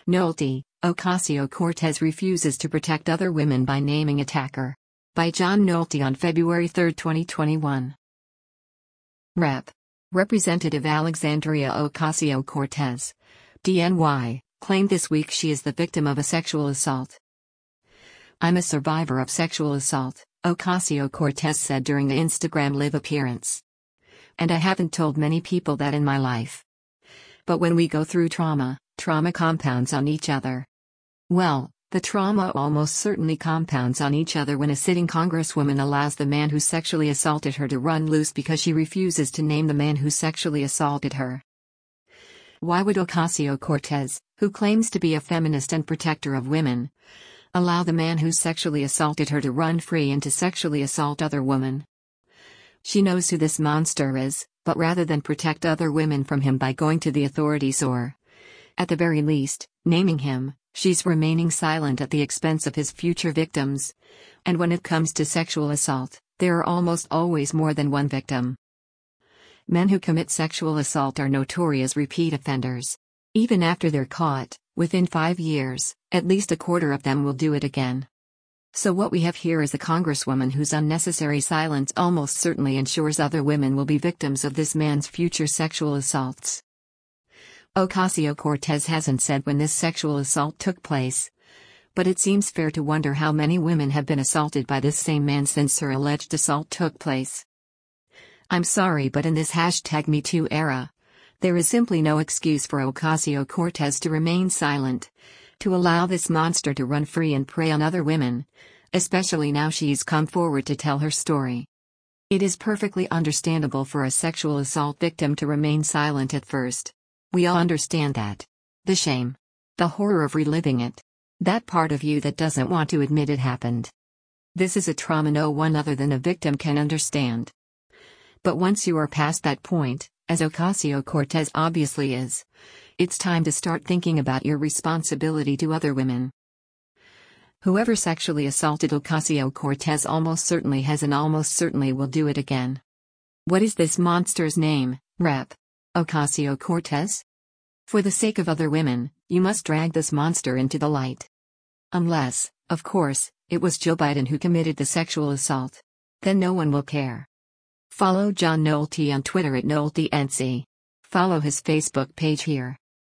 Nolte, Ocasio-Cortez refuses to protect other women by naming attacker. By John Nolte on February 3, 2021. Rep. Representative Alexandria Ocasio-Cortez, DNY, claimed this week she is the victim of a sexual assault. "I'm a survivor of sexual assault," Ocasio-Cortez said during the Instagram Live appearance. "And I haven't told many people that in my life. But when we go through trauma compounds on each other. Well, the trauma almost certainly compounds on each other when a sitting congresswoman allows the man who sexually assaulted her to run loose because she refuses to name the man who sexually assaulted her." Why would Ocasio-Cortez, who claims to be a feminist and protector of women, allow the man who sexually assaulted her to run free and to sexually assault other women? She knows who this monster is, but rather than protect other women from him by going to the authorities or, at the very least, naming him, she's remaining silent at the expense of his future victims. And when it comes to sexual assault, there are almost always more than one victim. Men who commit sexual assault are notorious repeat offenders. Even after they're caught, within 5 years, at least a quarter of them will do it again. So what we have here is a congresswoman whose unnecessary silence almost certainly ensures other women will be victims of this man's future sexual assaults. Ocasio-Cortez hasn't said when this sexual assault took place, but it seems fair to wonder how many women have been assaulted by this same man since her alleged assault took place. I'm sorry, but in this #MeToo era, there is simply no excuse for Ocasio-Cortez to remain silent, to allow this monster to run free and prey on other women, especially now she's come forward to tell her story. It is perfectly understandable for a sexual assault victim to remain silent at first. We all understand that. The shame. The horror of reliving it. That part of you that doesn't want to admit it happened. This is a trauma no one other than a victim can understand. But once you are past that point, as Ocasio-Cortez obviously is, it's time to start thinking about your responsibility to other women. Whoever sexually assaulted Ocasio-Cortez almost certainly has and almost certainly will do it again. What is this monster's name, Rep. Ocasio-Cortez? For the sake of other women, you must drag this monster into the light. Unless, of course, it was Joe Biden who committed the sexual assault. Then no one will care. Follow John Nolte on Twitter @NolteNC. Follow his Facebook page here.